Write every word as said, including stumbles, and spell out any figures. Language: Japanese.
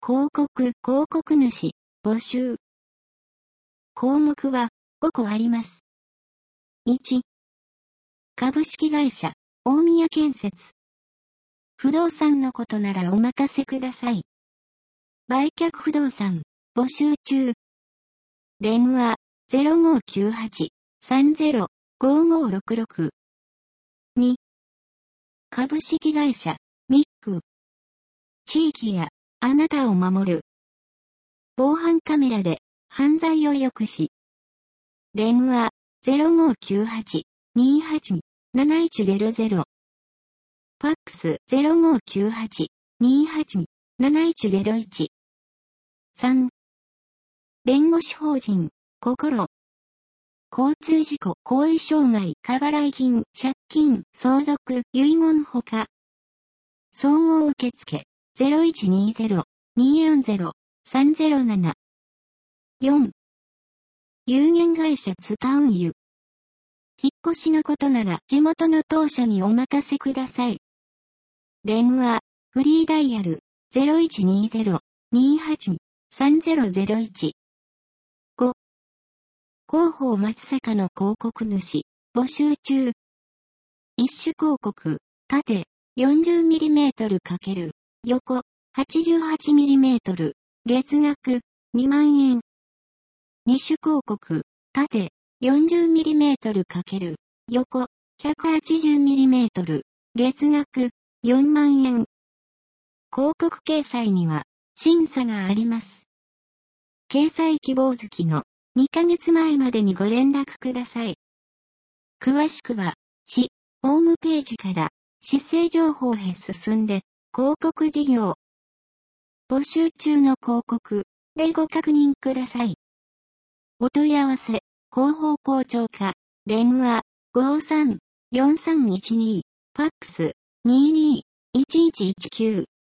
広告、広告主、募集。項目はごこあります。いち、株式会社、大宮建設。不動産のことならお任せください。売却不動産、募集中。電話、ゼロごきゅうはち さんゼロ ごごろくろく。に、株式会社、ミック。地域や、あなたを守る。防犯カメラで、犯罪を抑止。電話、ゼロごきゅうはち にはち なないちゼロゼロ。ファックス ゼロごきゅうはち にはち なないちゼロいち。さん、弁護士法人、心。交通事故、後遺障害、過払い金、借金、相続、遺言ほか。総合受付、ゼロいちにゼロ によんゼロ さんゼロなな。よん、有限会社ツタウンユ。引っ越しのことなら地元の当社にお任せください。電話、フリーダイヤル、ゼロいちにゼロ にはち さんゼロゼロいち。ご、広報松坂の広告主、募集中。一種広告、縦 よんじゅうミリメートル×横 はちじゅうはちミリメートル、月額にまんえん。二種広告、縦 よんじゅうミリメートル×横 ひゃくはちじゅうミリメートル、月額よんまんえん。広告掲載には審査があります。掲載希望月のにかげつまえまでにご連絡ください。詳しくは、市、ホームページから、市政情報へ進んで、広告事業。募集中の広告、でご確認ください。お問い合わせ、広報広聴課、電話、ごさん よんさんいちに、ファックス、にじゅうに いちいちいちきゅう。